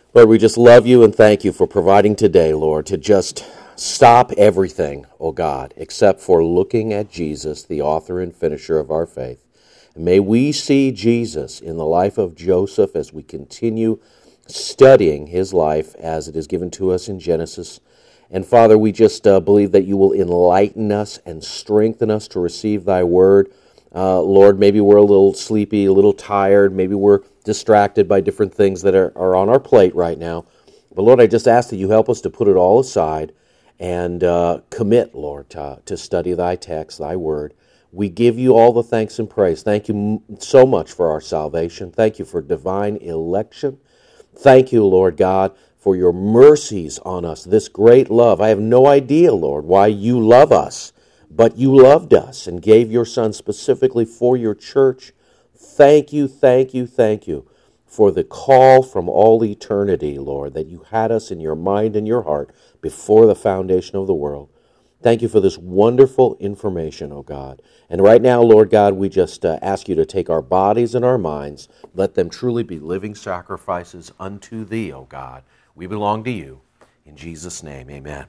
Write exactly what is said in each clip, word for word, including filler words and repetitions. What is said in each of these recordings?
Lord, we just love you and thank you for providing today, Lord, to just stop everything, oh God, except for looking at Jesus, the author and finisher of our faith. And may we see Jesus in the life of Joseph as we continue studying his life as it is given to us in Genesis. And Father, we just uh, believe that you will enlighten us and strengthen us to receive thy word. Uh, Lord, maybe we're a little sleepy, a little tired, maybe we're distracted by different things that are, are on our plate right now. But Lord, I just ask that you help us to put it all aside and uh, commit, Lord, to, to study thy text, thy word. We give you all the thanks and praise. Thank you so much for our salvation. Thank you for divine election. Thank you, Lord God, for your mercies on us, this great love. I have no idea, Lord, why you love us, but you loved us and gave your Son specifically for your church. Thank you, thank you, thank you for the call from all eternity, Lord, that you had us in your mind and your heart before the foundation of the world. Thank you for this wonderful information, oh God. And right now, Lord God, we just uh, ask you to take our bodies and our minds, let them truly be living sacrifices unto thee, oh God. We belong to you. In Jesus' name, amen.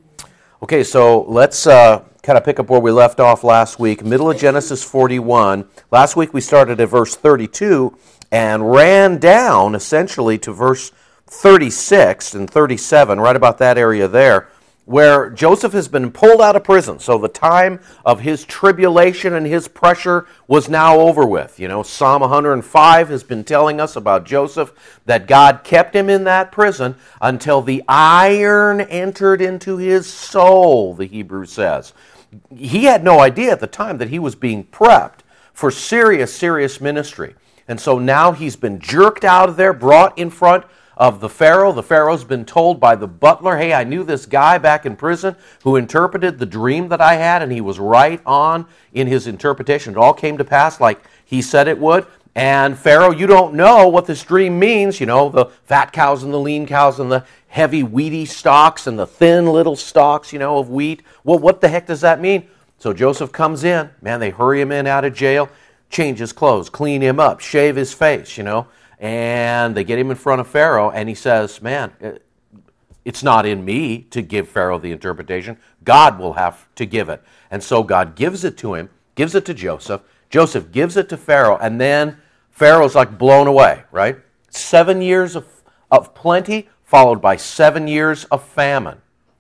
Okay, so let's uh, kind of pick up where we left off last week, middle of Genesis forty-one. Last week we started at verse thirty-two and ran down essentially to verse thirty-six and thirty-seven, right about that area there, where Joseph has been pulled out of prison. So the time of his tribulation and his pressure was now over with. You know, Psalm one hundred five has been telling us about Joseph, that God kept him in that prison until the iron entered into his soul, the Hebrew says. He had no idea at the time that he was being prepped for serious, serious ministry. And so now he's been jerked out of there, brought in front of the Pharaoh. The Pharaoh's been told by the butler, hey, I knew this guy back in prison who interpreted the dream that I had, and he was right on in his interpretation. It all came to pass like he said it would. And Pharaoh, you don't know what this dream means. You know, the fat cows and the lean cows and the heavy weedy stalks and the thin little stalks, you know, of wheat. Well, what the heck does that mean? So Joseph comes in. Man, they hurry him in out of jail, change his clothes, clean him up, shave his face, you know. And they get him in front of Pharaoh, and he says, man, it's not in me to give Pharaoh the interpretation. God will have to give it. And so God gives it to him, gives it to Joseph. Joseph gives it to Pharaoh, and then Pharaoh's like blown away, right? Seven years of, of plenty, followed by seven years of famine.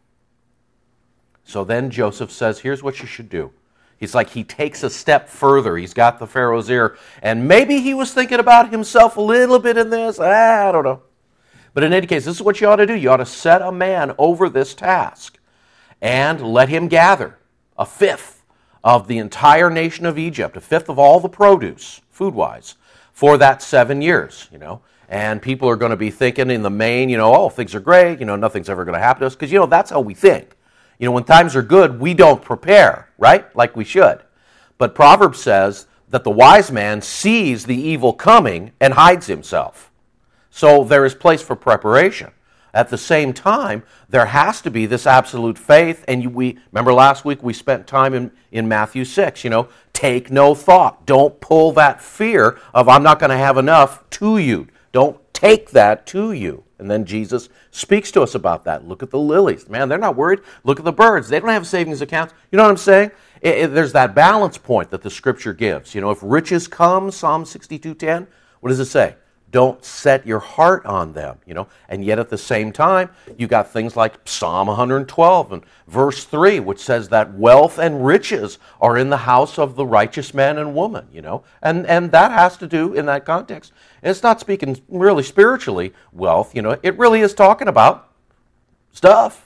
So then Joseph says, here's what you should do. He's like, he takes a step further. He's got the Pharaoh's ear. And maybe he was thinking about himself a little bit in this. I don't know. But in any case, this is what you ought to do. You ought to set a man over this task and let him gather a fifth of the entire nation of Egypt, a fifth of all the produce, food-wise, for that seven years, you know. And people are going to be thinking in the main, you know, oh, things are great, you know, nothing's ever going to happen to us. Because, you know, that's how we think. You know, when times are good, we don't prepare, right? Like we should. But Proverbs says that the wise man sees the evil coming and hides himself. So there is place for preparation. At the same time, there has to be this absolute faith. And you, we remember last week we spent time in, in Matthew six, you know, take no thought. Don't pull that fear of I'm not going to have enough to you. Don't take that to you. And then Jesus speaks to us about that. Look at the lilies. Man, they're not worried. Look at the birds. They don't have savings accounts. You know what I'm saying? It, it, there's that balance point that the Scripture gives. You know, if riches come, Psalm sixty-two ten, what does it say? Don't set your heart on them, you know. And yet at the same time, you got things like Psalm one twelve and verse three, which says that wealth and riches are in the house of the righteous man and woman, you know. And and that has to do in that context. And it's not speaking really spiritually wealth, you know. It really is talking about stuff,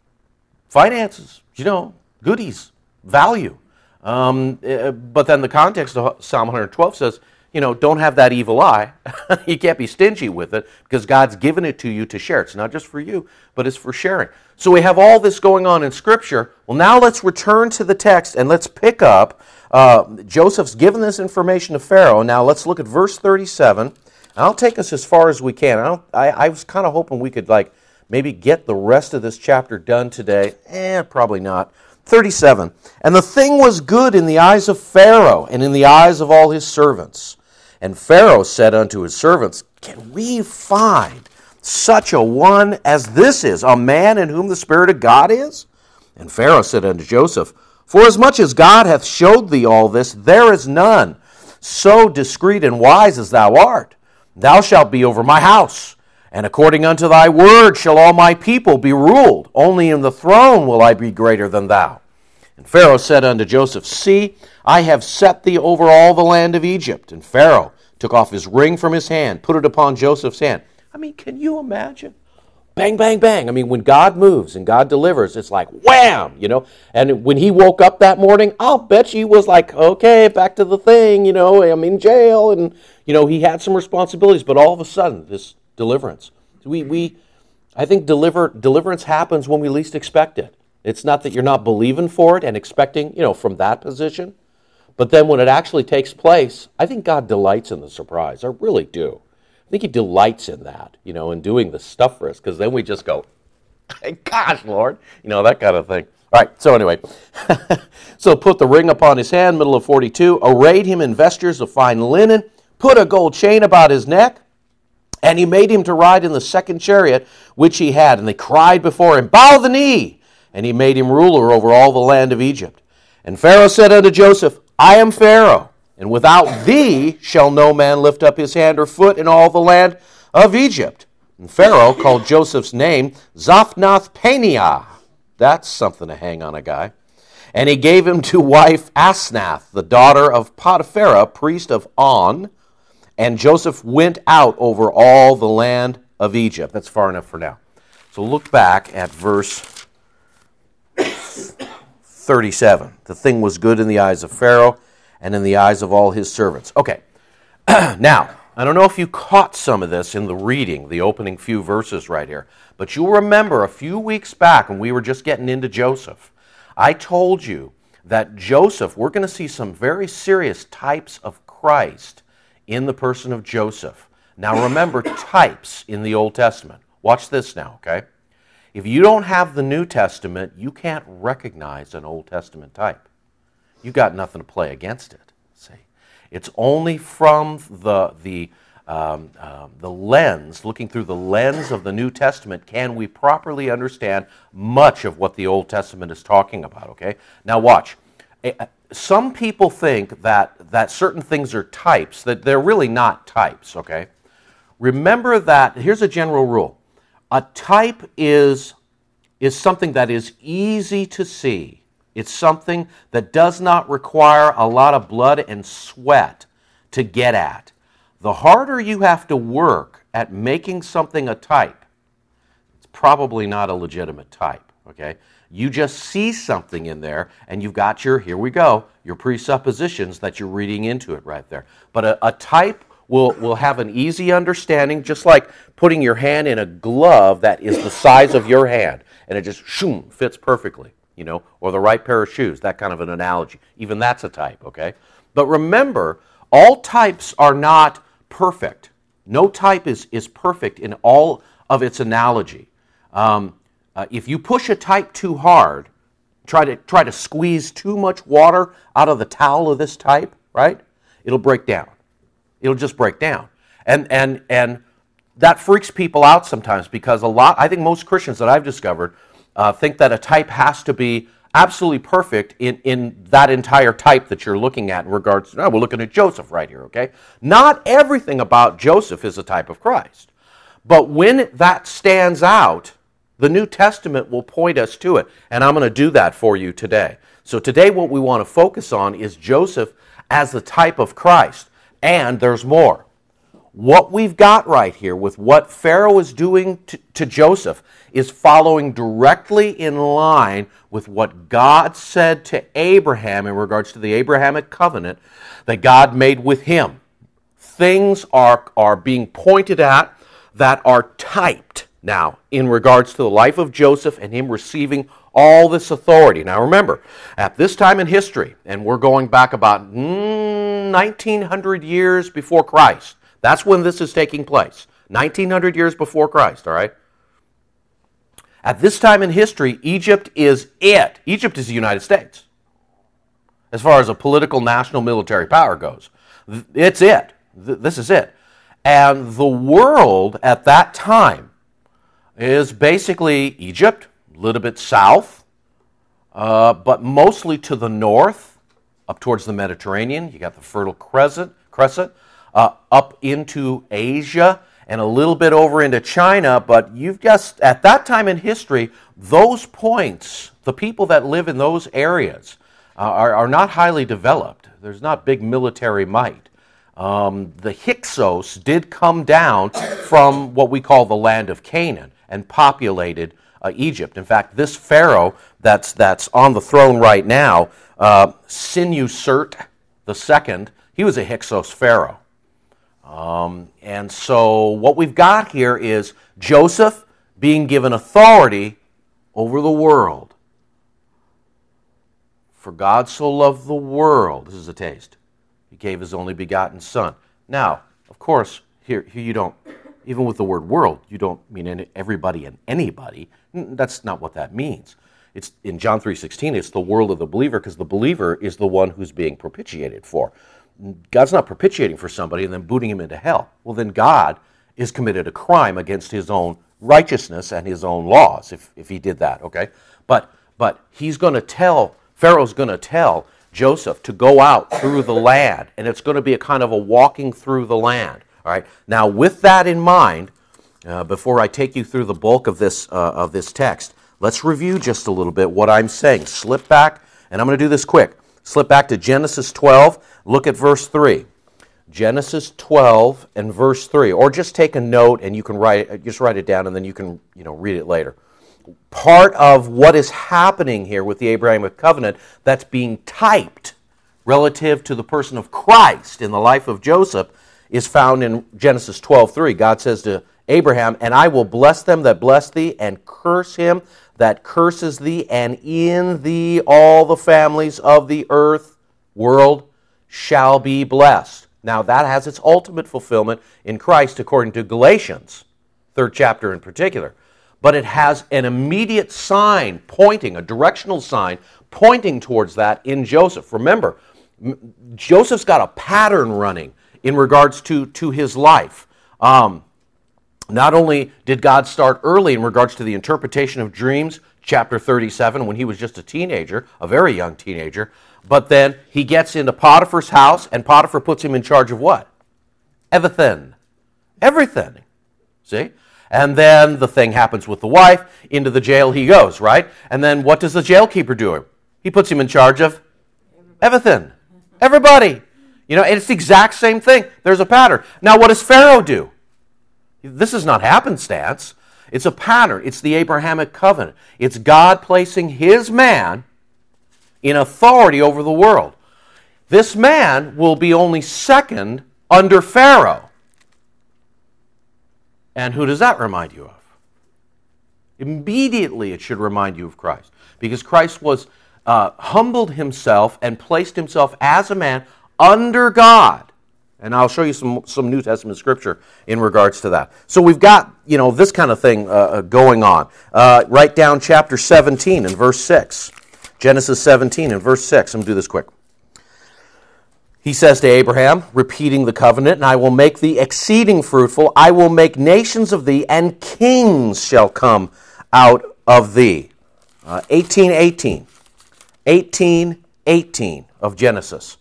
finances, you know, goodies, value. Um, but then the context of Psalm one twelve says, you know, don't have that evil eye. You can't be stingy with it because God's given it to you to share. It's not just for you, but it's for sharing. So we have all this going on in Scripture. Well, now let's return to the text and let's pick up. Uh, Joseph's given this information to Pharaoh. Now let's look at verse thirty-seven. I'll take us as far as we can. I, don't, I, I was kind of hoping we could like maybe get the rest of this chapter done today. Eh, probably not. thirty-seven. And the thing was good in the eyes of Pharaoh and in the eyes of all his servants. And Pharaoh said unto his servants, can we find such a one as this is, a man in whom the Spirit of God is? And Pharaoh said unto Joseph, Forasmuch as God hath showed thee all this, there is none so discreet and wise as thou art. Thou shalt be over my house, and according unto thy word shall all my people be ruled. Only in the throne will I be greater than thou. And Pharaoh said unto Joseph, See, I have set thee over all the land of Egypt. And Pharaoh took off his ring from his hand, put it upon Joseph's hand. I mean, can you imagine? Bang, bang, bang. I mean, when God moves and God delivers, it's like wham, you know. And when he woke up that morning, I'll bet you he was like, okay, back to the thing, you know, I'm in jail. And, you know, he had some responsibilities, but all of a sudden, this deliverance. We, we, I think deliver, deliverance happens when we least expect it. It's not that you're not believing for it and expecting, you know, from that position. But then when it actually takes place, I think God delights in the surprise. I really do. I think he delights in that, you know, in doing the stuff for us, because then we just go, thank gosh, Lord, you know, that kind of thing. All right, so anyway, so put the ring upon his hand, middle of forty-two, arrayed him in vestures of fine linen, put a gold chain about his neck, and he made him to ride in the second chariot which he had. And they cried before him, Bow the knee! And he made him ruler over all the land of Egypt. And Pharaoh said unto Joseph, I am Pharaoh, and without thee shall no man lift up his hand or foot in all the land of Egypt. And Pharaoh called Joseph's name Zaphnath-Paneah. That's something to hang on a guy. And he gave him to wife Asnath, the daughter of Potiphera, priest of On. And Joseph went out over all the land of Egypt. That's far enough for now. So look back at verse thirty-seven. The thing was good in the eyes of Pharaoh and in the eyes of all his servants. Okay, now, I don't know if you caught some of this in the reading, the opening few verses right here, but you'll remember a few weeks back when we were just getting into Joseph, I told you that Joseph, we're going to see some very serious types of Christ in the person of Joseph. Now remember, types in the Old Testament. Watch this now, okay? If you don't have the New Testament, you can't recognize an Old Testament type. You got nothing to play against it. See, it's only from the the um, uh, the lens, looking through the lens of the New Testament, can we properly understand much of what the Old Testament is talking about. Okay, now watch. Some people think that that certain things are types, that they're really not types. Okay, remember that. Here's a general rule: a type is is something that is easy to see. It's something that does not require a lot of blood and sweat to get at. The harder you have to work at making something a type, it's probably not a legitimate type, okay? You just see something in there, and you've got your, here we go, your presuppositions that you're reading into it right there. But a, a type will, will have an easy understanding, just like putting your hand in a glove that is the size of your hand, and it just, shoom, fits perfectly. You know, or the right pair of shoes, that kind of an analogy. Even that's a type, okay? But remember, all types are not perfect. No type is, is perfect in all of its analogy. Um, uh, if you push a type too hard, try to try to squeeze too much water out of the towel of this type, right? It'll break down. It'll just break down. And and and that freaks people out sometimes, because a lot, I think most Christians that I've discovered Uh, think that a type has to be absolutely perfect in, in that entire type that you're looking at in regards to, oh, we're looking at Joseph right here, okay? Not everything about Joseph is a type of Christ. But when that stands out, the New Testament will point us to it. And I'm going to do that for you today. So today what we want to focus on is Joseph as the type of Christ. And there's more. What we've got right here with what Pharaoh is doing to, to Joseph is following directly in line with what God said to Abraham in regards to the Abrahamic covenant that God made with him. Things are, are being pointed at that are typed now in regards to the life of Joseph and him receiving all this authority. Now remember, at this time in history, and we're going back about mm, nineteen hundred years before Christ, that's when this is taking place. nineteen hundred years before Christ, all right? At this time in history, Egypt is it. Egypt is the United States. As far as a political, national, military power goes. It's it. This is it. And the world at that time, is basically Egypt, a little bit south, uh, but mostly to the north, up towards the Mediterranean. You got the Fertile Crescent, crescent uh, up into Asia, and a little bit over into China, but you've just, at that time in history, those points, the people that live in those areas uh, are, are not highly developed. There's not big military might. Um, the Hyksos did come down from what we call the land of Canaan and populated uh, Egypt. In fact, this Pharaoh that's that's on the throne right now, uh, Senusert the second, he was a Hyksos Pharaoh. Um, and so what we've got here is Joseph being given authority over the world. For God so loved the world, this is a taste, He gave His only begotten Son. Now, of course, here, here you don't, even with the word world, you don't mean any, everybody and anybody. That's not what that means. It's in John three sixteen, it's the world of the believer, because the believer is the one who's being propitiated for. God's not propitiating for somebody and then booting him into hell. Well, then God is committed a crime against His own righteousness and His own laws if, if He did that, okay? But but He's going to tell, Pharaoh's going to tell Joseph to go out through the land, and it's going to be a kind of a walking through the land, all right? Now, with that in mind, uh, before I take you through the bulk of this, uh, of this text, let's review just a little bit what I'm saying. Slip back, and I'm going to do this quick. Slip back to Genesis twelve, look at verse three. Genesis twelve and verse three, or just take a note and you can write it, just write it down and then you can, you know, read it later. Part of what is happening here with the Abrahamic covenant that's being typed relative to the person of Christ in the life of Joseph is found in Genesis twelve three. God says to Abraham, "And I will bless them that bless thee, and curse him that curses thee, and in thee all the families of the earth, world, shall be blessed." Now that has its ultimate fulfillment in Christ according to Galatians, third chapter in particular. But it has an immediate sign pointing, a directional sign pointing towards that in Joseph. Remember, Joseph's got a pattern running in regards to, to his life. Um, Not only did God start early in regards to the interpretation of dreams, chapter thirty-seven, when he was just a teenager, a very young teenager, but then he gets into Potiphar's house, and Potiphar puts him in charge of what? Everything. Everything. See? And then the thing happens with the wife. Into the jail he goes, right? And then what does the jailkeeper do? He puts him in charge of everything. Everybody. You know, and it's the exact same thing. There's a pattern. Now, what does Pharaoh do? This is not happenstance. It's a pattern. It's the Abrahamic covenant. It's God placing His man in authority over the world. This man will be only second under Pharaoh. And who does that remind you of? Immediately it should remind you of Christ. Because Christ was uh, humbled Himself and placed Himself as a man under God. And I'll show you some, some New Testament scripture in regards to that. So we've got, you know, this kind of thing uh, going on. Uh, write down chapter seventeen and verse six. Genesis seventeen and verse six. I'm going to do this quick. He says to Abraham, repeating the covenant, "And I will make thee exceeding fruitful. I will make nations of thee, and kings shall come out of thee." Uh, eighteen eighteen. eighteen eighteen of Genesis.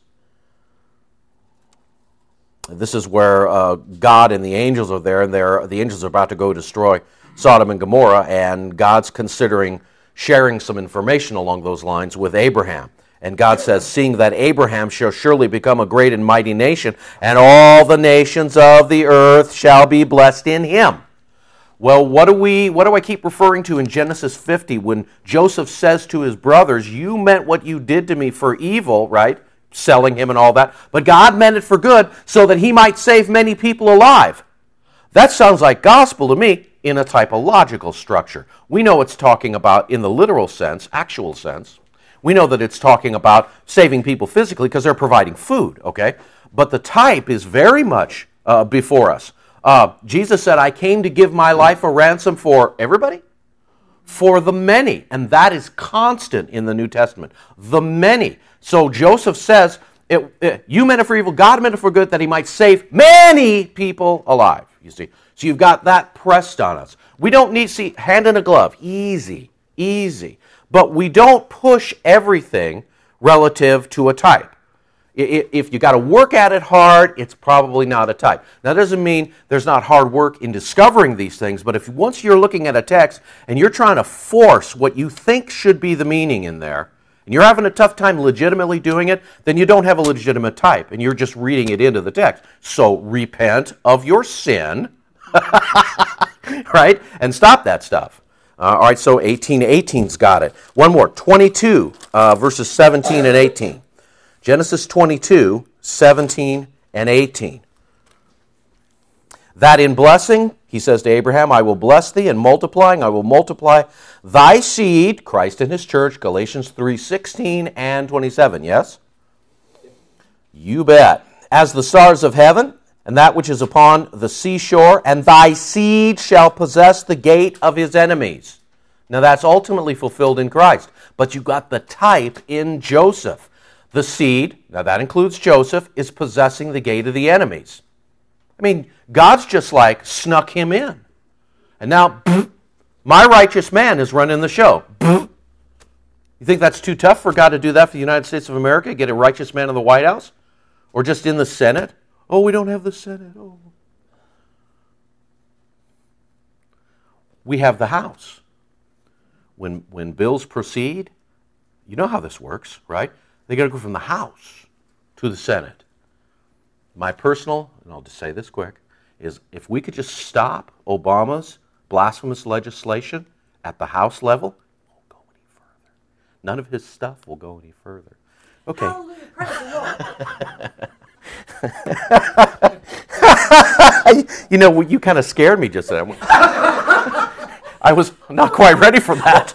This is where uh, God and the angels are there, and they're, the angels are about to go destroy Sodom and Gomorrah, and God's considering sharing some information along those lines with Abraham. And God says, "Seeing that Abraham shall surely become a great and mighty nation, and all the nations of the earth shall be blessed in him." Well, what do we? What do I keep referring to in Genesis fifty when Joseph says to his brothers, "You meant what you did to me for evil," right? Selling him and all that. But God meant it for good so that He might save many people alive. That sounds like gospel to me in a typological structure. We know it's talking about, in the literal sense, actual sense, we know that it's talking about saving people physically because they're providing food, okay? But the type is very much uh, before us. Uh, Jesus said, "I came to give my life a ransom for" everybody? For the many. And that is constant in the New Testament. The many. So Joseph says, it, it, you meant it for evil, God meant it for good, that He might save many people alive. you see. So you've got that pressed on us. We don't need, see, hand in a glove, easy, easy. But we don't push everything relative to a type. If you got to work at it hard, it's probably not a type. Now, that doesn't mean there's not hard work in discovering these things, but if once you're looking at a text and you're trying to force what you think should be the meaning in there, and you're having a tough time legitimately doing it, then you don't have a legitimate type, and you're just reading it into the text. So repent of your sin, right, and stop that stuff. Uh, all right, so eighteen eighteen's got it. One more, twenty-two, uh, verses seventeen and eighteen. Genesis twenty-two, seventeen and eighteen. That in blessing, he says to Abraham, I will bless thee, and multiplying, I will multiply thy seed, Christ and his church, Galatians three, sixteen and twenty-seven, yes? You bet. As the stars of heaven, and that which is upon the seashore, and thy seed shall possess the gate of his enemies. Now that's ultimately fulfilled in Christ, but you got the type in Joseph. The seed, now that includes Joseph, is possessing the gate of the enemies. I mean, God's just like snuck him in. And now, my righteous man is running the show. You think that's too tough for God to do that for the United States of America? Get a righteous man in the White House? Or just in the Senate? Oh, we don't have the Senate. Oh. We have the House. When, when bills proceed, you know how this works, right? They got to go from the House to the Senate. My personal, and I'll just say this quick, is if we could just stop Obama's blasphemous legislation at the House level, it won't go any further. None of his stuff will go any further. Okay. Hallelujah, praise the Lord. You know, you kind of scared me just then. I was not quite ready for that.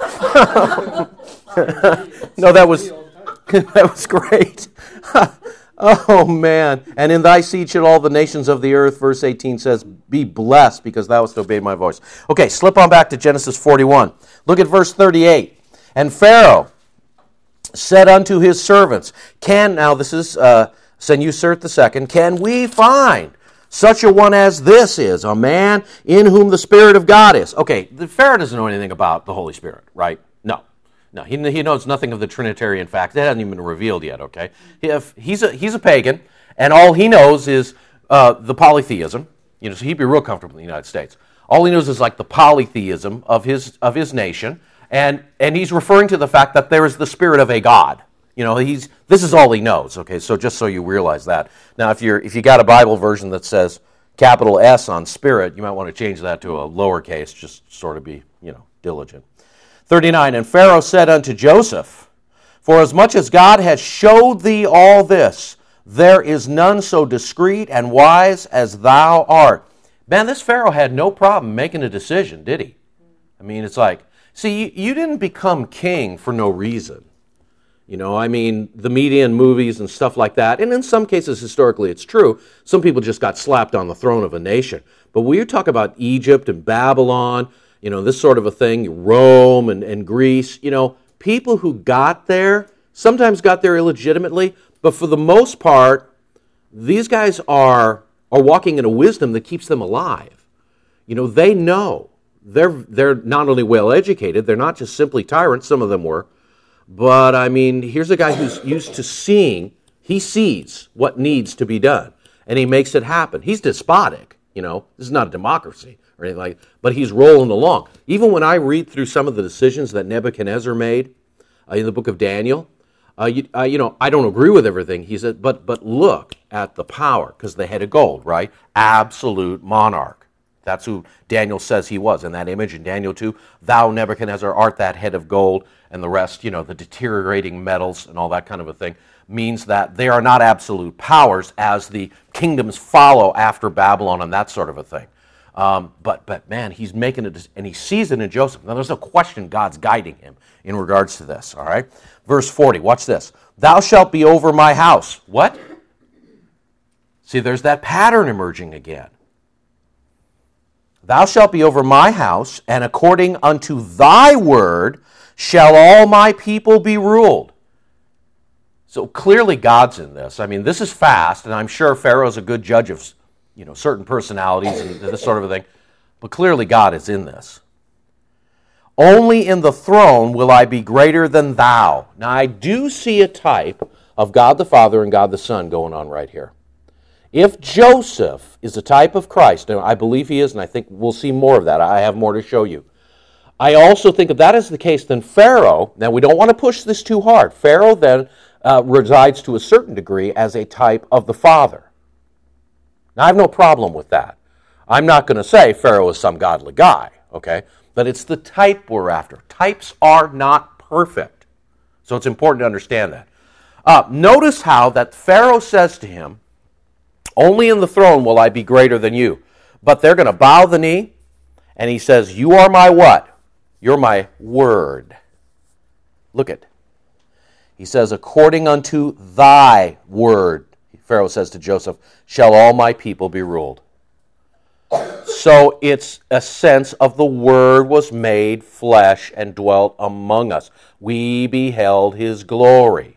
No, that was... That was great. Oh, man. And in thy seed shall all the nations of the earth, verse eighteen says, be blessed because thou hast obeyed my voice. Okay, slip on back to Genesis forty-one. Look at verse thirty-eight. And Pharaoh said unto his servants, can, now this is uh, Senusert the second, can we find such a one as this is, a man in whom the Spirit of God is? Okay, the Pharaoh doesn't know anything about the Holy Spirit, right? No. No, he, he knows nothing of the Trinitarian fact. That hasn't even been revealed yet, okay? If he's a he's a pagan, and all he knows is uh, the polytheism. You know, so he'd be real comfortable in the United States. All he knows is like the polytheism of his of his nation, and and he's referring to the fact that there is the spirit of a God. You know, he's this is all he knows, okay? So just so you realize that. Now, if you're if you got a Bible version that says capital S on spirit, you might want to change that to a lowercase, just sort of be, you know, diligent. thirty-nine, and Pharaoh said unto Joseph, for as much as God has showed thee all this, there is none so discreet and wise as thou art. Man, this Pharaoh had no problem making a decision, did he? I mean, it's like, see, you, you didn't become king for no reason. You know, I mean, the media and movies and stuff like that, and in some cases, historically, it's true. Some people just got slapped on the throne of a nation. But when you talk about Egypt and Babylon, you know, this sort of a thing, Rome and, and Greece, you know, people who got there, sometimes got there illegitimately, but for the most part, these guys are are walking in a wisdom that keeps them alive. You know, they know. They're, they're not only well-educated, they're not just simply tyrants, some of them were, but, I mean, here's a guy who's used to seeing, he sees what needs to be done, and he makes it happen. He's despotic, you know, this is not a democracy. Or anything like that, but he's rolling along. Even when I read through some of the decisions that Nebuchadnezzar made uh, in the book of Daniel, uh, you, uh, you know, I don't agree with everything he said, but but look at the power, because the head of gold, right? Absolute monarch. That's who Daniel says he was in that image in Daniel two. Thou, Nebuchadnezzar, art that head of gold, and the rest, you know, the deteriorating metals and all that kind of a thing, means that they are not absolute powers as the kingdoms follow after Babylon and that sort of a thing. Um, but, but man, he's making it, and he sees it in Joseph. Now, there's no question God's guiding him in regards to this, all right? Verse forty, watch this. Thou shalt be over my house. What? See, there's that pattern emerging again. Thou shalt be over my house, and according unto thy word shall all my people be ruled. So clearly God's in this. I mean, this is fast, and I'm sure Pharaoh's a good judge of, you know, certain personalities and this sort of a thing. But clearly God is in this. Only in the throne will I be greater than thou. Now I do see a type of God the Father and God the Son going on right here. If Joseph is a type of Christ, and I believe he is, and I think we'll see more of that. I have more to show you. I also think if that is the case, then Pharaoh, now we don't want to push this too hard. Pharaoh then uh, resides to a certain degree as a type of the Father. Now I have no problem with that. I'm not going to say Pharaoh is some godly guy, okay? But it's the type we're after. Types are not perfect. So it's important to understand that. Uh, notice how that Pharaoh says to him, only in the throne will I be greater than you. But they're going to bow the knee, and he says, you are my what? You're my word. Look at. He says, according unto thy word, Pharaoh says to Joseph, shall all my people be ruled. So it's a sense of the Word was made flesh and dwelt among us. We beheld His glory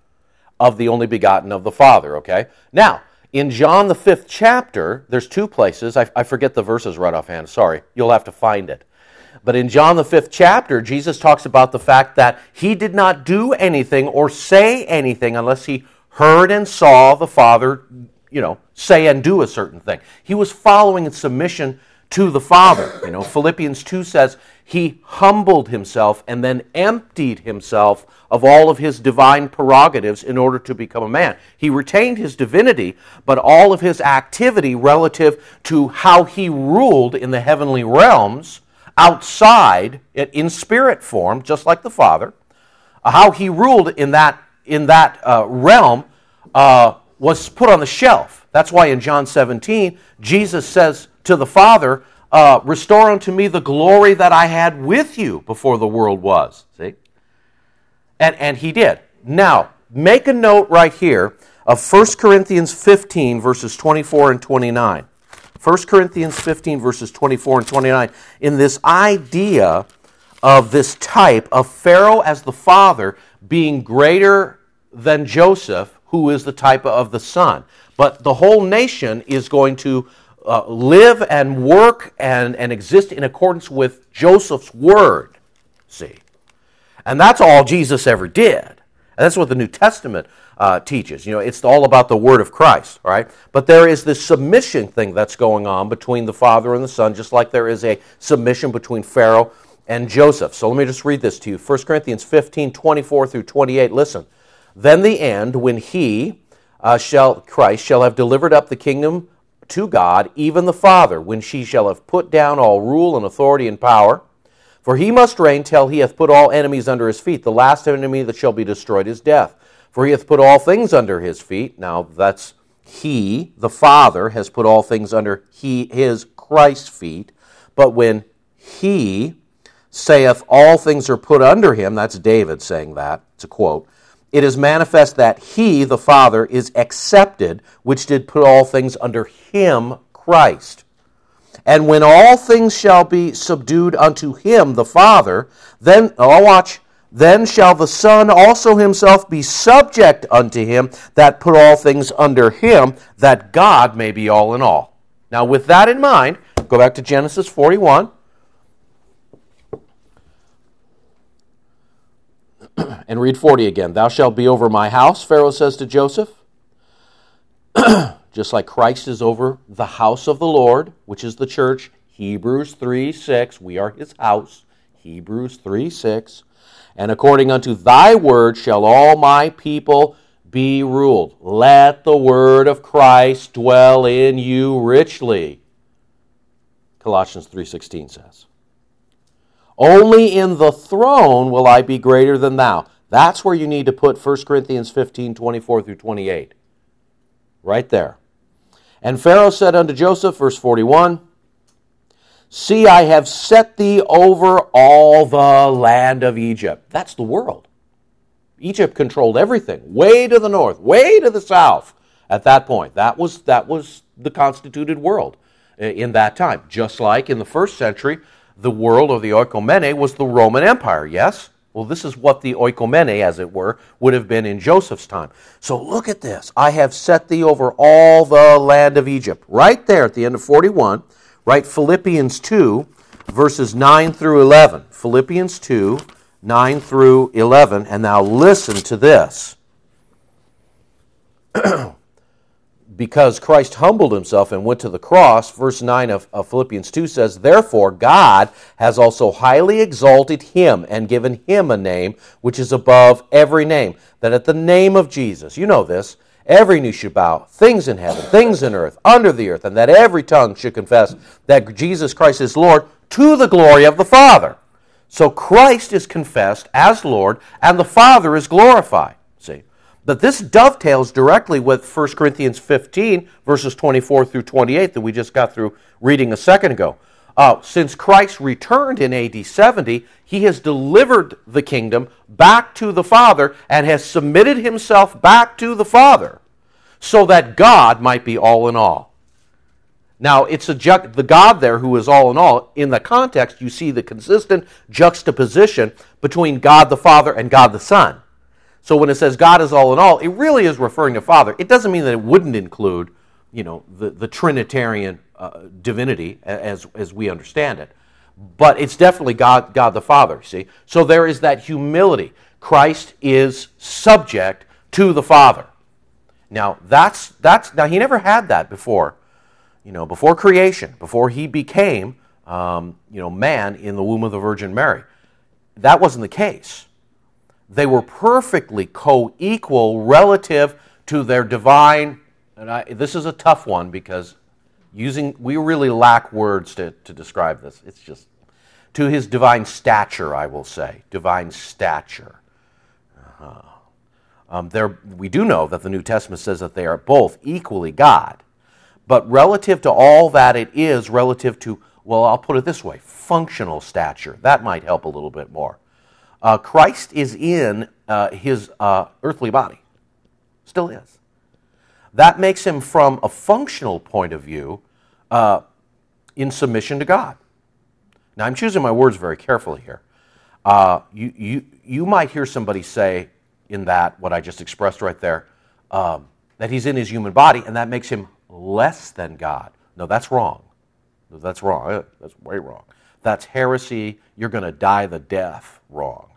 of the only begotten of the Father, okay? Now, in John the fifth chapter, there's two places. I, I forget the verses right offhand. Sorry. You'll have to find it. But in John the fifth chapter, Jesus talks about the fact that He did not do anything or say anything unless He heard and saw the Father, you know, say and do a certain thing. He was following in submission to the Father. You know, Philippians two says He humbled Himself and then emptied Himself of all of His divine prerogatives in order to become a man. He retained His divinity, but all of His activity relative to how He ruled in the heavenly realms outside, in spirit form, just like the Father, how He ruled in that, in that uh, realm uh, was put on the shelf. That's why in John seventeen, Jesus says to the Father, uh, restore unto me the glory that I had with you before the world was. See? And, and He did. Now, make a note right here of First Corinthians fifteen, verses twenty-four and twenty-nine. First Corinthians fifteen, verses twenty-four and twenty-nine. In this idea of this type of Pharaoh as the father being greater than Joseph, who is the type of the son. But the whole nation is going to uh, live and work and, and exist in accordance with Joseph's word. See? And that's all Jesus ever did. And that's what the New Testament uh, teaches. You know, it's all about the word of Christ, all right? But there is this submission thing that's going on between the Father and the Son, just like there is a submission between Pharaoh and Joseph. So let me just read this to you. First Corinthians fifteen, twenty-four through twenty-eight. Listen. Then the end, when He, uh, shall Christ, shall have delivered up the kingdom to God, even the Father, when she shall have put down all rule and authority and power. For He must reign till He hath put all enemies under His feet. The last enemy that shall be destroyed is death. For He hath put all things under His feet. Now that's He, the Father, has put all things under He, His, Christ's feet. But when He saith all things are put under Him, that's David saying that, it's a quote, it is manifest that He, the Father, is accepted, which did put all things under Him, Christ. And when all things shall be subdued unto Him, the Father, then, oh, watch, then shall the Son also Himself be subject unto Him that put all things under Him, that God may be all in all. Now, with that in mind, go back to Genesis forty-one. And read forty again. Thou shalt be over my house, Pharaoh says to Joseph. Just like Christ is over the house of the Lord, which is the church. Hebrews three six, we are His house. Hebrews three six. And according unto thy word shall all my people be ruled. Let the word of Christ dwell in you richly. Colossians three sixteen says. Only in the throne will I be greater than thou. That's where you need to put First Corinthians fifteen, twenty-four through twenty-eight. Right there. And Pharaoh said unto Joseph, verse forty-one, see, I have set thee over all the land of Egypt. That's the world. Egypt controlled everything, way to the north, way to the south at that point. That was, that was the constituted world in that time. Just like in the first century, the world of the oikomene was the Roman Empire, yes? Well, this is what the oikomene, as it were, would have been in Joseph's time. So look at this. I have set thee over all the land of Egypt. Right there at the end of forty-one, right, Philippians two, verses nine through eleven. Philippians two, nine through eleven. And now listen to this. Because Christ humbled himself and went to the cross, verse nine of, of Philippians two says, therefore God has also highly exalted him and given him a name which is above every name, that at the name of Jesus, you know this, every knee should bow, things in heaven, things in earth, under the earth, and that every tongue should confess that Jesus Christ is Lord, to the glory of the Father. So Christ is confessed as Lord, and the Father is glorified. See? But this dovetails directly with First Corinthians fifteen, verses twenty-four through twenty-eight that we just got through reading a second ago. Uh, since Christ returned in A D seventy, he has delivered the kingdom back to the Father and has submitted himself back to the Father so that God might be all in all. Now, it's a ju- the God there who is all in all. In the context, you see the consistent juxtaposition between God the Father and God the Son. So when it says God is all in all, it really is referring to Father. It doesn't mean that it wouldn't include, you know, the, the Trinitarian uh, divinity as, as we understand it. But it's definitely God, God the Father, see? So there is that humility. Christ is subject to the Father. Now, that's that's now he never had that before. You know, before creation, before he became, um, you know, man in the womb of the Virgin Mary. That wasn't the case. They were perfectly co-equal relative to their divine, and I, this is a tough one because using we really lack words to, to describe this. It's just, to his divine stature, I will say, divine stature. Uh-huh. Um, there, we do know that the New Testament says that they are both equally God, but relative to all that it is, relative to, well, I'll put it this way, functional stature, that might help a little bit more. Uh, Christ is in uh, his uh, earthly body, still is. That makes him, from a functional point of view, uh, in submission to God. Now, I'm choosing my words very carefully here. Uh, you, you, you might hear somebody say in that, what I just expressed right there, um, that he's in his human body, and that makes him less than God. No, that's wrong. No, that's wrong. That's way wrong. That's heresy. You're going to die the death wrong.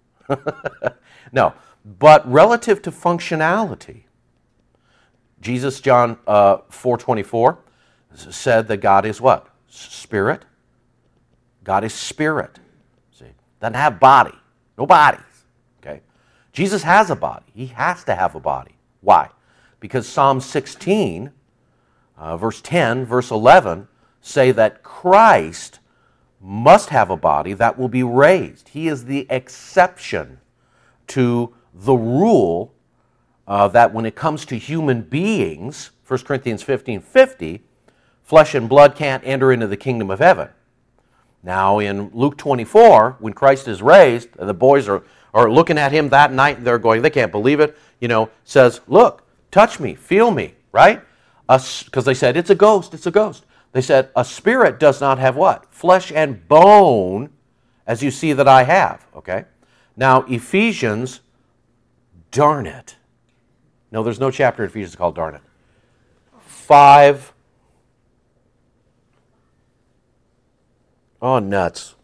No, but relative to functionality, Jesus, John uh, four twenty-four, said that God is what? Spirit. God is spirit. See, doesn't have body. No bodies. Okay. Jesus has a body. He has to have a body. Why? Because Psalm sixteen, uh, verse ten, verse eleven, say that Christ must have a body that will be raised. He is the exception to the rule uh, that when it comes to human beings, First Corinthians fifteen fifty, flesh and blood can't enter into the kingdom of heaven. Now in Luke twenty-four, when Christ is raised, the boys are, are looking at him that night and they're going, they can't believe it, you know, says, look, touch me, feel me, right? Because they said, it's a ghost, it's a ghost. They said, a spirit does not have what? Flesh and bone, as you see that I have, okay? Now, Ephesians, darn it. No, there's no chapter in Ephesians called darn it. Five. Oh, nuts.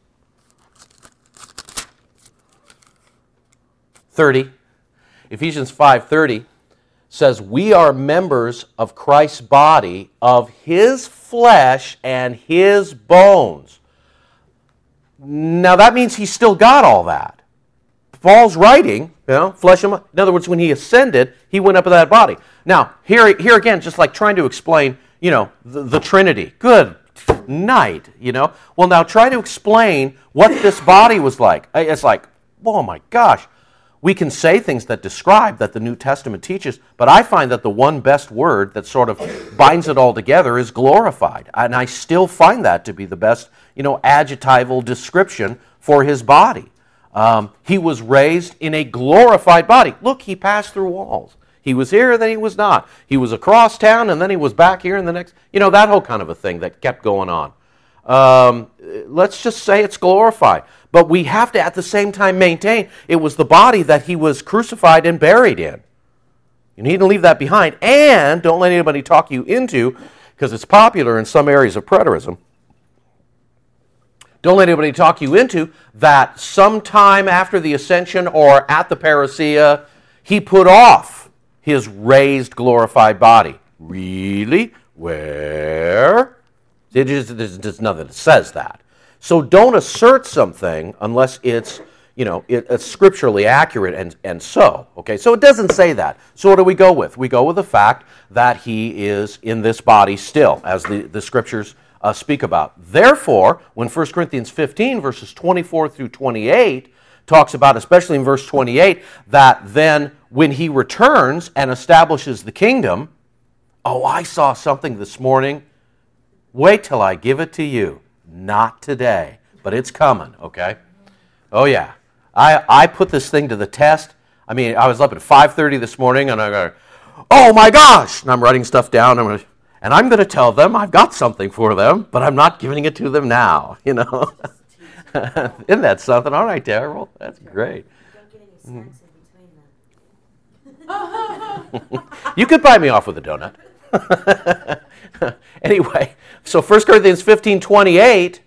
thirty. Ephesians five thirty says, we are members of Christ's body, of his flesh and his bones. Now that means he's still got all that. Paul's writing, you know, flesh and, in other words, when he ascended, he went up to that body. Now, here, here again, just like trying to explain, you know, the, the Trinity. Good night, you know. Well, now try to explain what this body was like. It's like, oh my gosh. We can say things that describe that the New Testament teaches, but I find that the one best word that sort of binds it all together is glorified. And I still find that to be the best, you know, adjectival description for his body. Um, he was raised in a glorified body. Look, he passed through walls. He was here, then he was not. He was across town, and then he was back here in the next, you know, that whole kind of a thing that kept going on. Um, let's just say it's glorified. But we have to at the same time maintain it was the body that he was crucified and buried in. You need to leave that behind. And don't let anybody talk you into, because it's popular in some areas of preterism, don't let anybody talk you into that sometime after the ascension or at the parousia, he put off his raised, glorified body. Really? Where? It is, there's, there's nothing that says that. So don't assert something unless it's, you know, it, it's scripturally accurate and, and so. Okay, so it doesn't say that. So what do we go with? We go with the fact that he is in this body still, as the, the scriptures uh, speak about. Therefore, when First Corinthians fifteen, verses twenty-four through twenty-eight, talks about, especially in verse twenty-eight, that then when he returns and establishes the kingdom, oh, I saw something this morning. Wait till I give it to you. Not today, but it's coming, okay? Oh, yeah. I, I put this thing to the test. I mean, I was up at five thirty this morning, and I go, oh, my gosh! And I'm writing stuff down, and I'm, gonna, and I'm going to tell them I've got something for them, but I'm not giving it to them now, you know? Isn't that something? All right, terrible. That's great. Don't get any snacks in between them. You could buy me off with a donut. Anyway, so First Corinthians fifteen twenty-eight,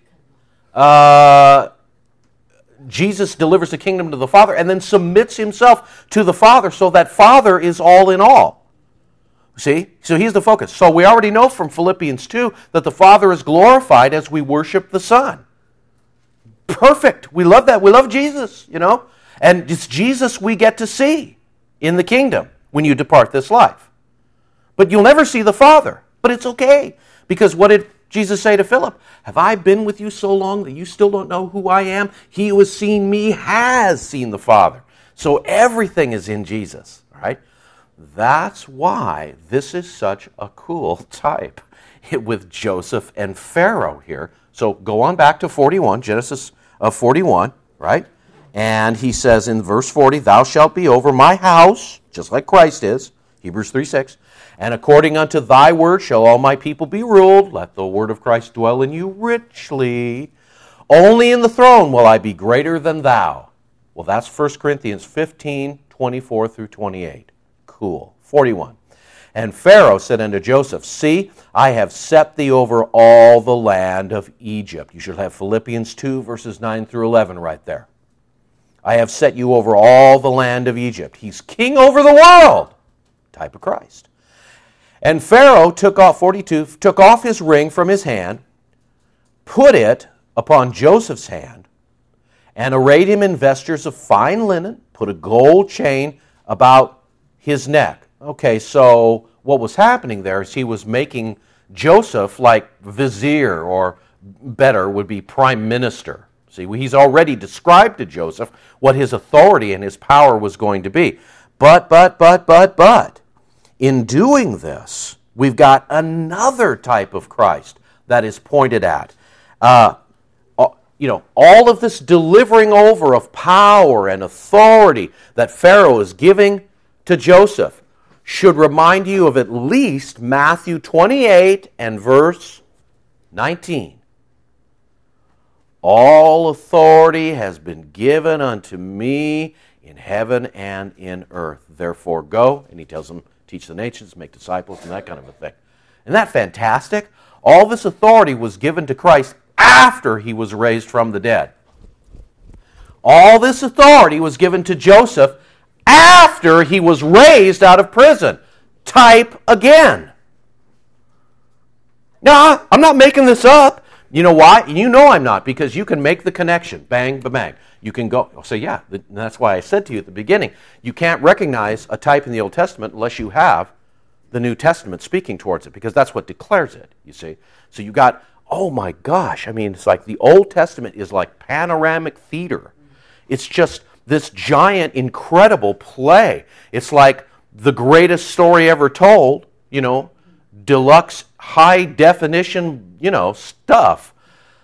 uh, Jesus delivers the kingdom to the Father and then submits himself to the Father, so that Father is all in all. See? So he's the focus. So we already know from Philippians two that the Father is glorified as we worship the Son. Perfect. We love that. We love Jesus, you know? And it's Jesus we get to see in the kingdom when you depart this life. But you'll never see the Father. But it's okay. Because what did Jesus say to Philip? Have I been with you so long that you still don't know who I am? He who has seen me has seen the Father. So everything is in Jesus, right? That's why this is such a cool type with Joseph and Pharaoh here. So go on back to forty-one, Genesis uh, forty-one, right? And he says in verse forty, thou shalt be over my house, just like Christ is, Hebrews three six. And according unto thy word shall all my people be ruled. Let the word of Christ dwell in you richly. Only in the throne will I be greater than thou. Well, that's First Corinthians fifteen, twenty-four through twenty-eight. Cool. forty-one. And Pharaoh said unto Joseph, see, I have set thee over all the land of Egypt. You should have Philippians two, verses nine through eleven right there. I have set you over all the land of Egypt. He's king over the world. Type of Christ. And Pharaoh took off, forty-two, took off his ring from his hand, put it upon Joseph's hand, and arrayed him in vestures of fine linen, put a gold chain about his neck. Okay, so what was happening there is he was making Joseph like vizier, or better would be prime minister. See, he's already described to Joseph what his authority and his power was going to be. But, but, but, but, but, in doing this, we've got another type of Christ that is pointed at. Uh, you know, all of this delivering over of power and authority that Pharaoh is giving to Joseph should remind you of at least Matthew twenty-eight and verse nineteen. All authority has been given unto me in heaven and in earth. Therefore go, and he tells them, teach the nations, make disciples, and that kind of a thing. Isn't that fantastic? All this authority was given to Christ after he was raised from the dead. All this authority was given to Joseph after he was raised out of prison. Type again. No, I'm not making this up. You know why? You know I'm not, because you can make the connection. Bang, ba bang. You can go, so yeah, that's why I said to you at the beginning, you can't recognize a type in the Old Testament unless you have the New Testament speaking towards it, because that's what declares it, you see. So you got, oh my gosh, I mean, it's like the Old Testament is like panoramic theater. It's just this giant, incredible play. It's like the greatest story ever told, you know, deluxe, high definition, you know, stuff.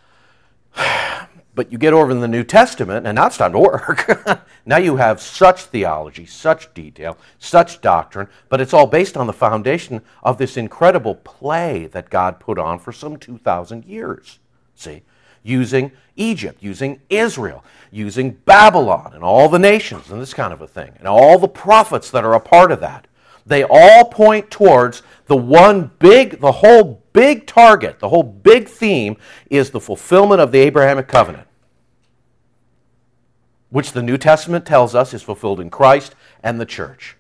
But you get over in the New Testament, and now it's time to work. Now you have such theology, such detail, such doctrine, but it's all based on the foundation of this incredible play that God put on for some two thousand years. see, using Egypt, using Israel, using Babylon and all the nations and this kind of a thing, and all the prophets that are a part of that. They all point towards the one big, the whole big target, the whole big theme is the fulfillment of the Abrahamic covenant, which the New Testament tells us is fulfilled in Christ and the church.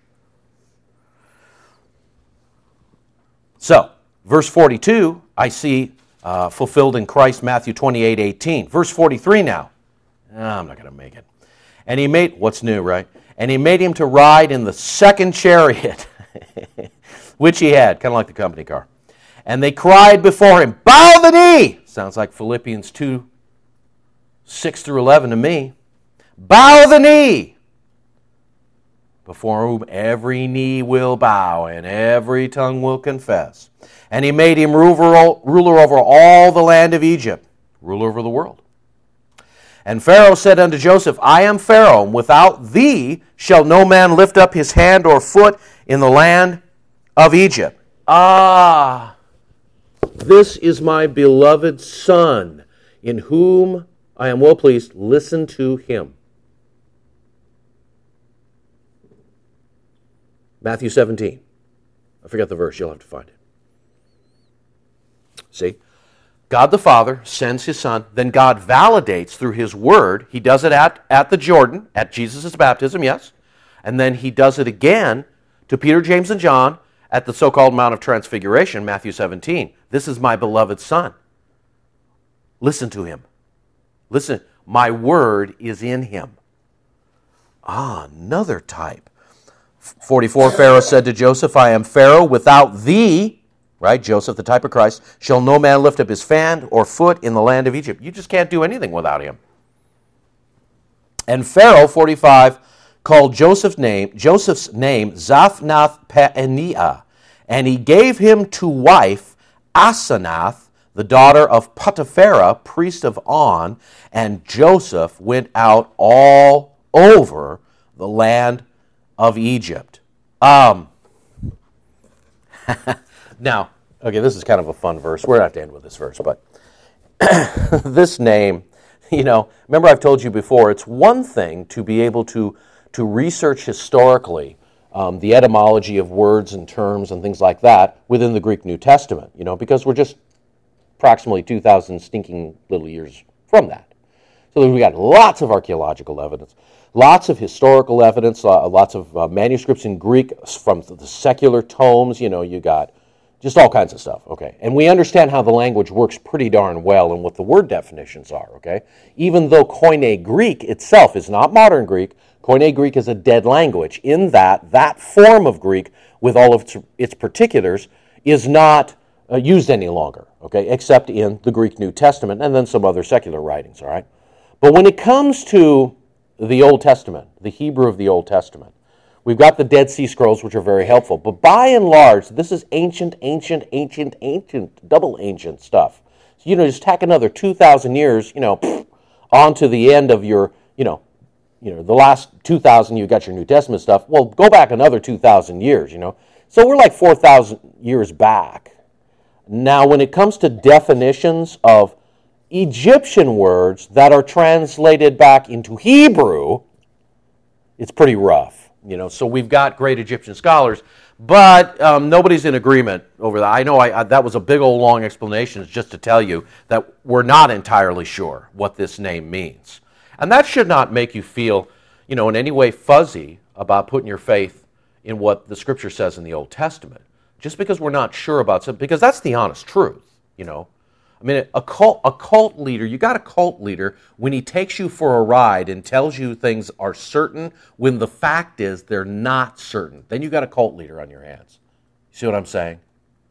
So, verse forty-two, I see uh, fulfilled in Christ, Matthew twenty-eight eighteen. Verse forty-three now. Oh, I'm not going to make it. And he made, what's new, right? And he made him to ride in the second chariot, which he had, kind of like the company car. And they cried before him, bow the knee! Sounds like Philippians two, six through eleven to me. Bow the knee! Before whom every knee will bow and every tongue will confess. And he made him ruler, ruler over all the land of Egypt, ruler over the world. And Pharaoh said unto Joseph, I am Pharaoh, and without thee shall no man lift up his hand or foot in the land of Egypt. Ah, this is my beloved Son, in whom I am well pleased. Listen to him. Matthew seventeen. I forgot the verse. You'll have to find it. See? God the Father sends his Son. Then God validates through his word. He does it at, at the Jordan, at Jesus' baptism, yes. And then he does it again to Peter, James, and John at the so-called Mount of Transfiguration, Matthew seventeen. This is my beloved Son. Listen to him. Listen, my word is in him. Ah, another type. forty-four, Pharaoh said to Joseph, I am Pharaoh, without thee, right, Joseph, the type of Christ, shall no man lift up his hand or foot in the land of Egypt. You just can't do anything without him. And Pharaoh, forty-five, called Joseph's name, Joseph's name Zaphnath-Paaneah, and he gave him to wife Asenath, the daughter of Potipharah, priest of On, and Joseph went out all over the land of Egypt. Um, now, okay, this is kind of a fun verse. We're not to end with this verse, but this name, you know, remember I've told you before, it's one thing to be able to, to research historically um, the etymology of words and terms and things like that within the Greek New Testament, you know, because we're just approximately two thousand stinking little years from that. So we got lots of archaeological evidence, lots of historical evidence, uh, lots of uh, manuscripts in Greek from the secular tomes, you know, you got just all kinds of stuff, okay? And we understand how the language works pretty darn well and what the word definitions are, okay? Even though Koine Greek itself is not modern Greek, Koine Greek is a dead language in that that form of Greek with all of its, its particulars is not uh, used any longer, okay, except in the Greek New Testament and then some other secular writings, all right? But when it comes to the Old Testament, the Hebrew of the Old Testament, we've got the Dead Sea Scrolls, which are very helpful. But by and large, this is ancient, ancient, ancient, ancient, double ancient stuff. So, you know, just tack another two thousand years, you know, onto the end of your, you know, you know, the last two thousand, you got your New Testament stuff. Well, go back another two thousand years, you know. So we're like four thousand years back. Now, when it comes to definitions of Egyptian words that are translated back into Hebrew, it's pretty rough, you know. So we've got great Egyptian scholars, but um, nobody's in agreement over that. I know I, I, that was a big old long explanation just to tell you that we're not entirely sure what this name means. And that should not make you feel, you know, in any way fuzzy about putting your faith in what the Scripture says in the Old Testament. Just because we're not sure about something, because that's the honest truth, you know. I mean, a cult, a cult leader, you got a cult leader when he takes you for a ride and tells you things are certain when the fact is they're not certain. Then you got a cult leader on your hands. You see what I'm saying?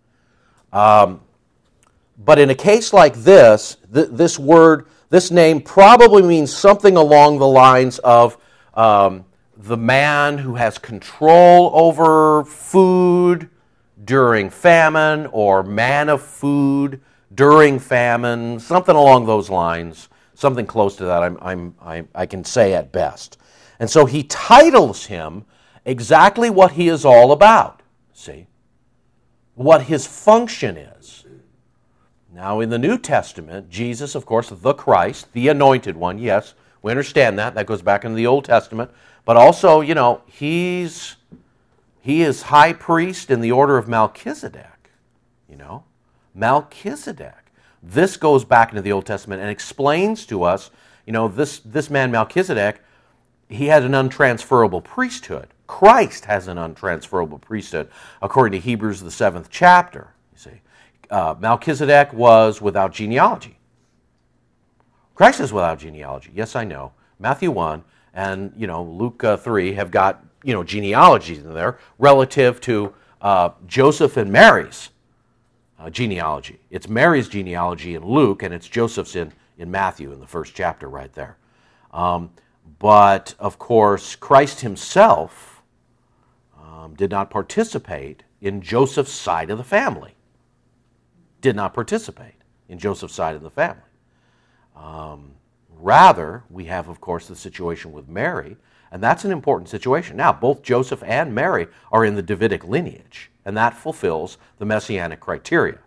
Um, but in a case like this, th- this word, this name probably means something along the lines of um, the man who has control over food during famine, or man of food during famine, something along those lines, something close to that I'm, I'm, I, I can say at best. And so he titles him exactly what he is all about, see? What his function is. Now, in the New Testament, Jesus, of course, the Christ, the anointed one, yes, we understand that. That goes back into the Old Testament. But also, you know, he's he is high priest in the order of Melchizedek, you know. Melchizedek. This goes back into the Old Testament and explains to us, you know, this, this man Melchizedek, he had an untransferable priesthood. Christ has an untransferable priesthood, according to Hebrews, the seventh chapter, you see. Uh, Melchizedek was without genealogy. Christ is without genealogy. Yes, I know. Matthew one and, you know, Luke uh, three have got, you know, genealogies in there relative to uh, Joseph and Mary's uh, genealogy. It's Mary's genealogy in Luke, and it's Joseph's in, in Matthew in the first chapter right there. Um, but, of course, Christ himself um, did not participate in Joseph's side of the family. Did not participate in Joseph's side of the family. Um, rather, we have, of course, the situation with Mary, and that's an important situation. Now, both Joseph and Mary are in the Davidic lineage, and that fulfills the Messianic criteria.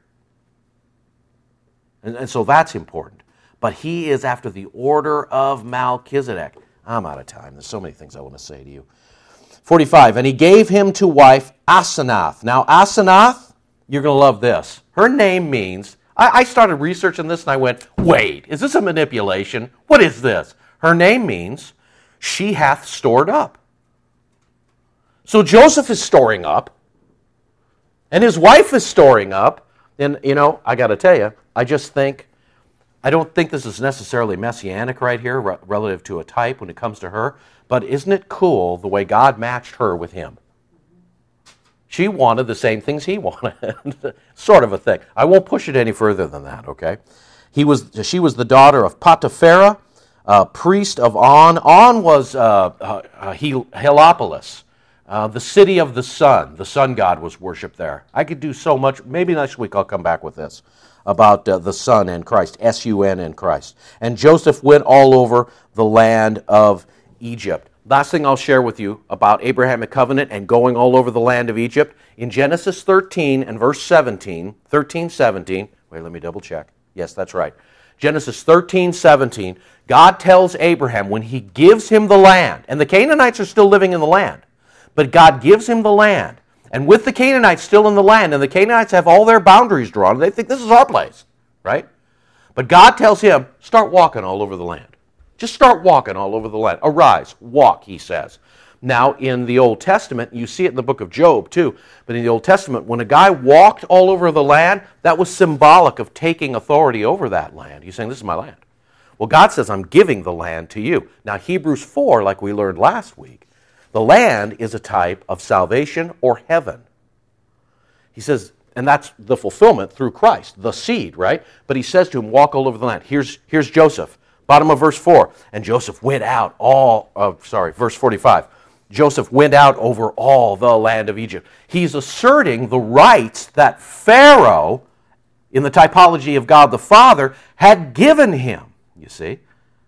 And, and so that's important. But he is after the order of Melchizedek. I'm out of time. There's so many things I want to say to you. forty-five, and he gave him to wife Asenath. Now, Asenath, you're going to love this. Her name means, I, I started researching this and I went, wait, is this a manipulation? What is this? Her name means, she hath stored up. So Joseph is storing up, and his wife is storing up. And, you know, I got to tell you, I just think, I don't think this is necessarily messianic right here re- relative to a type when it comes to her, but isn't it cool the way God matched her with him? She wanted the same things he wanted, sort of a thing. I won't push it any further than that, okay? He was, she was the daughter of Potipharah, uh, priest of On. On was uh, uh, Hel- Heliopolis, uh, the city of the sun. The sun god was worshipped there. I could do so much. Maybe next week I'll come back with this about uh, the Son and Christ, S U N and Christ. And Joseph went all over the land of Egypt. Last thing I'll share with you about Abrahamic covenant and going all over the land of Egypt. In Genesis thirteen and verse seventeen, thirteen, seventeen, wait, let me double check. Yes, that's right. Genesis thirteen, seventeen, God tells Abraham when he gives him the land, and the Canaanites are still living in the land, but God gives him the land. And with the Canaanites still in the land, and the Canaanites have all their boundaries drawn, they think this is our place, right? But God tells him, start walking all over the land. Just start walking all over the land. Arise, walk, he says. Now, in the Old Testament, you see it in the book of Job, too, but in the Old Testament, when a guy walked all over the land, that was symbolic of taking authority over that land. He's saying, this is my land. Well, God says, I'm giving the land to you. Now, Hebrews four, like we learned last week, the land is a type of salvation or heaven. He says, and that's the fulfillment through Christ, the seed, right? But he says to him, walk all over the land. Here's, here's Joseph, bottom of verse four. And Joseph went out all, uh, sorry, verse forty-five. Joseph went out over all the land of Egypt. He's asserting the rights that Pharaoh, in the typology of God the Father, had given him, you see.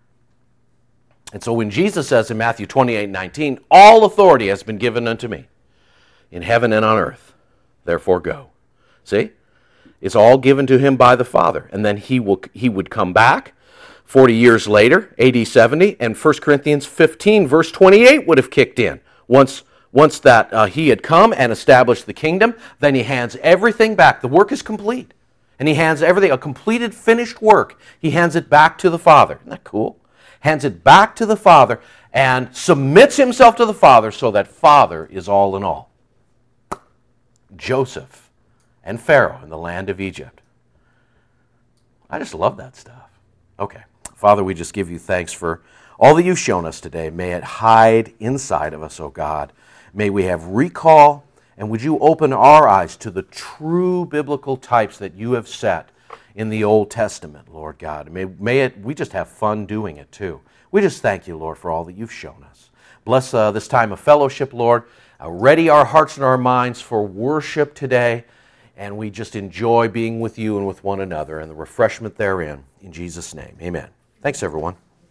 And so when Jesus says in Matthew twenty-eight, nineteen, all authority has been given unto me in heaven and on earth, therefore go. See? It's all given to him by the Father. And then he will he would come back forty years later, A D seventy, and First Corinthians fifteen, verse twenty-eight would have kicked in. Once, once that uh, he had come and established the kingdom, then he hands everything back. The work is complete. And he hands everything, a completed, finished work, he hands it back to the Father. Isn't that cool? Hands it back to the Father and submits himself to the Father so that Father is all in all. Joseph and Pharaoh in the land of Egypt. I just love that stuff. Okay. Father, we just give you thanks for all that you've shown us today. May it hide inside of us, O God. May we have recall, and would you open our eyes to the true biblical types that you have set in the Old Testament, Lord God. May, may it, we just have fun doing it too. We just thank you, Lord, for all that you've shown us. Bless uh, this time of fellowship, Lord. Uh, ready our hearts and our minds for worship today, and we just enjoy being with you and with one another and the refreshment therein. In Jesus' name, amen. Thanks, everyone.